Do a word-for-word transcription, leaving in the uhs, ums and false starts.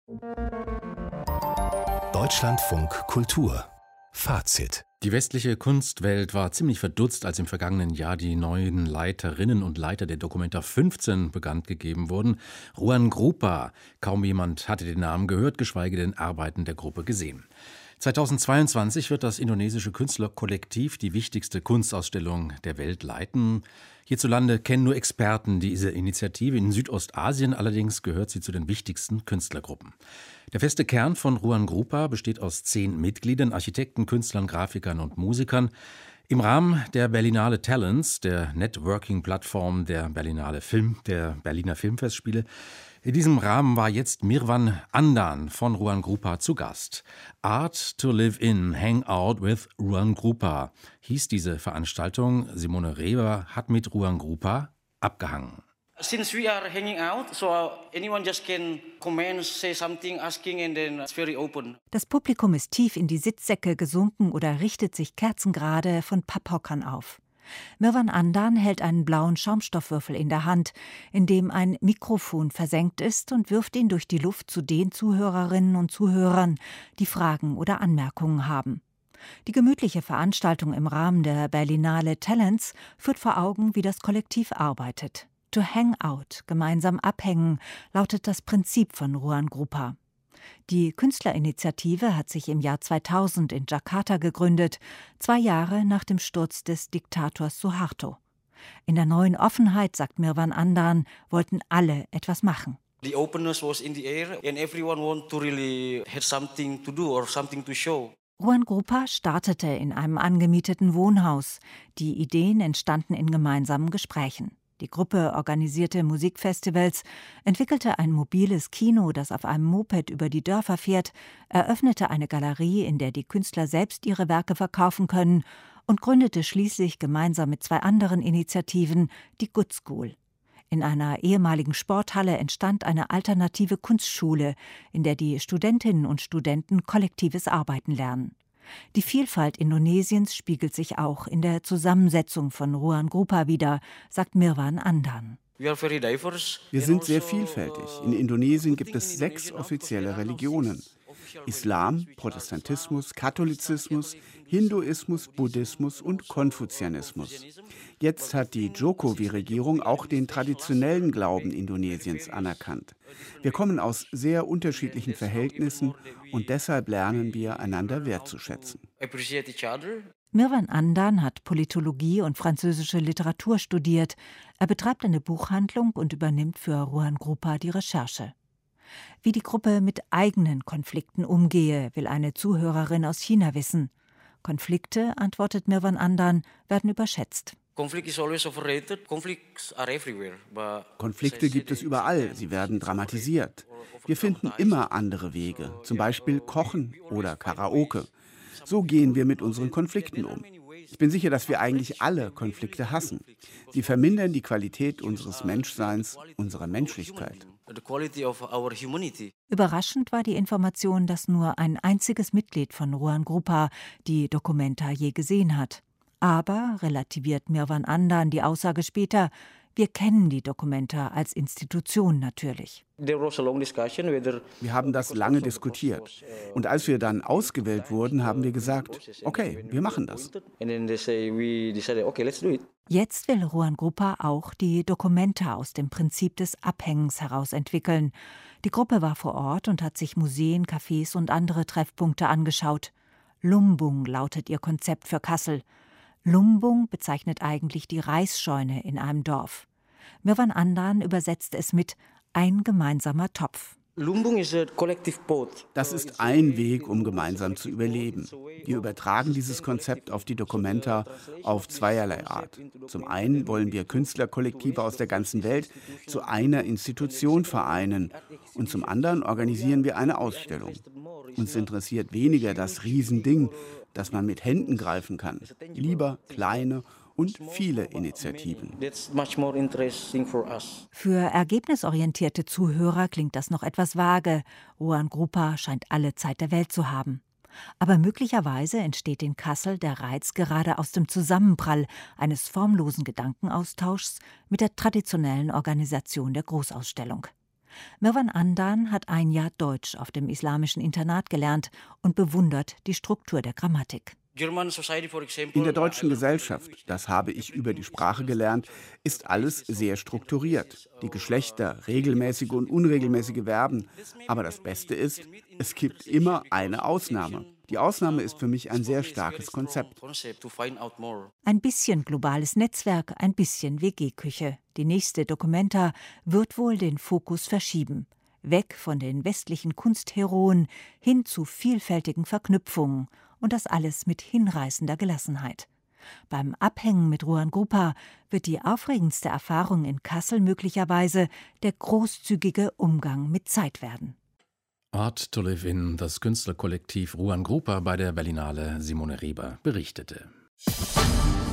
Deutschlandfunk Kultur Fazit. Die westliche Kunstwelt war ziemlich verdutzt, als im vergangenen Jahr die neuen Leiterinnen und Leiter der Documenta fünfzehn bekannt gegeben wurden. Ruan Grupa, kaum jemand hatte den Namen gehört, geschweige denn Arbeiten der Gruppe gesehen. zweitausendzweiundzwanzig wird das indonesische Künstlerkollektiv die wichtigste Kunstausstellung der Welt leiten. Hierzulande kennen nur Experten diese Initiative. In Südostasien allerdings gehört sie zu den wichtigsten Künstlergruppen. Der feste Kern von Ruan Grupa besteht aus zehn Mitgliedern, Architekten, Künstlern, Grafikern und Musikern. Im Rahmen der Berlinale Talents, der Networking-Plattform der Berlinale Film, der Berliner Filmfestspiele, in diesem Rahmen war jetzt Mirvan Andan von Ruan Grupa zu Gast. Art to Live In, Hang Out with Ruan Grupa hieß diese Veranstaltung. Simone Reber hat mit Ruan Grupa abgehangen. Since we are hanging out, so anyone just can comment, say something, asking, and then it's very open. Das Publikum ist tief in die Sitzsäcke gesunken oder richtet sich kerzengerade von Papphockern auf. Mirvan Andan hält einen blauen Schaumstoffwürfel in der Hand, in dem ein Mikrofon versenkt ist, und wirft ihn durch die Luft zu den Zuhörerinnen und Zuhörern, die Fragen oder Anmerkungen haben. Die gemütliche Veranstaltung im Rahmen der Berlinale Talents führt vor Augen, wie das Kollektiv arbeitet. To hang out, gemeinsam abhängen, lautet das Prinzip von Ruan Grupa. Die Künstlerinitiative hat sich im Jahr zweitausend in Jakarta gegründet, zwei Jahre nach dem Sturz des Diktators Suharto. In der neuen Offenheit, sagt Mirvan Andan, wollten alle etwas machen. The openness was in the air and everyone want to really had something to do or something to show. Ruan Grupa startete in einem angemieteten Wohnhaus. Die Ideen entstanden in gemeinsamen Gesprächen. Die Gruppe organisierte Musikfestivals, entwickelte ein mobiles Kino, das auf einem Moped über die Dörfer fährt, eröffnete eine Galerie, in der die Künstler selbst ihre Werke verkaufen können, und gründete schließlich gemeinsam mit zwei anderen Initiativen die Good School. In einer ehemaligen Sporthalle entstand eine alternative Kunstschule, in der die Studentinnen und Studenten kollektives Arbeiten lernen. Die Vielfalt Indonesiens spiegelt sich auch in der Zusammensetzung von Ruan Grupa wider, sagt Mirvan Andan. Wir sind sehr vielfältig. In Indonesien gibt es sechs offizielle Religionen: Islam, Protestantismus, Katholizismus, Hinduismus, Buddhismus und Konfuzianismus. Jetzt hat die Jokowi-Regierung auch den traditionellen Glauben Indonesiens anerkannt. Wir kommen aus sehr unterschiedlichen Verhältnissen und deshalb lernen wir, einander wertzuschätzen. Mirvan Andan hat Politologie und französische Literatur studiert. Er betreibt eine Buchhandlung und übernimmt für Ruan Grupa die Recherche. Wie die Gruppe mit eigenen Konflikten umgehe, will eine Zuhörerin aus China wissen. Konflikte, antwortet Mirvan Andan, werden überschätzt. Konflikte gibt es überall, sie werden dramatisiert. Wir finden immer andere Wege, zum Beispiel Kochen oder Karaoke. So gehen wir mit unseren Konflikten um. Ich bin sicher, dass wir eigentlich alle Konflikte hassen. Sie vermindern die Qualität unseres Menschseins, unserer Menschlichkeit. Überraschend war die Information, dass nur ein einziges Mitglied von Ruan Grupa die Documenta je gesehen hat. Aber, relativiert Mirvan Andan die Aussage später, wir kennen die Documenta als Institution natürlich. Wir haben das lange diskutiert. Und als wir dann ausgewählt wurden, haben wir gesagt, okay, wir machen das. Jetzt will Ruan Grupa auch die Documenta aus dem Prinzip des Abhängens heraus entwickeln. Die Gruppe war vor Ort und hat sich Museen, Cafés und andere Treffpunkte angeschaut. Lumbung lautet ihr Konzept für Kassel. Lumbung bezeichnet eigentlich die Reisscheune in einem Dorf. Mirvan Andan übersetzt es mit ein gemeinsamer Topf. Das ist ein Weg, um gemeinsam zu überleben. Wir übertragen dieses Konzept auf die Documenta auf zweierlei Art. Zum einen wollen wir Künstlerkollektive aus der ganzen Welt zu einer Institution vereinen und zum anderen organisieren wir eine Ausstellung. Uns interessiert weniger das Riesending, das man mit Händen greifen kann. Lieber kleine und viele Initiativen. Für ergebnisorientierte Zuhörer klingt das noch etwas vage. Ruan Grupa scheint alle Zeit der Welt zu haben. Aber möglicherweise entsteht in Kassel der Reiz gerade aus dem Zusammenprall eines formlosen Gedankenaustauschs mit der traditionellen Organisation der Großausstellung. Mirwan Andan hat ein Jahr Deutsch auf dem islamischen Internat gelernt und bewundert die Struktur der Grammatik. In der deutschen Gesellschaft, das habe ich über die Sprache gelernt, ist alles sehr strukturiert. Die Geschlechter, regelmäßige und unregelmäßige Verben. Aber das Beste ist, es gibt immer eine Ausnahme. Die Ausnahme ist für mich ein sehr starkes Konzept. Ein bisschen globales Netzwerk, ein bisschen W G-Küche. Die nächste Documenta wird wohl den Fokus verschieben. Weg von den westlichen Kunstheroen hin zu vielfältigen Verknüpfungen. Und das alles mit hinreißender Gelassenheit. Beim Abhängen mit Ruan Grupa wird die aufregendste Erfahrung in Kassel möglicherweise der großzügige Umgang mit Zeit werden. Art to Live In, das Künstlerkollektiv Ruan Grupa bei der Berlinale Simone Rieber berichtete.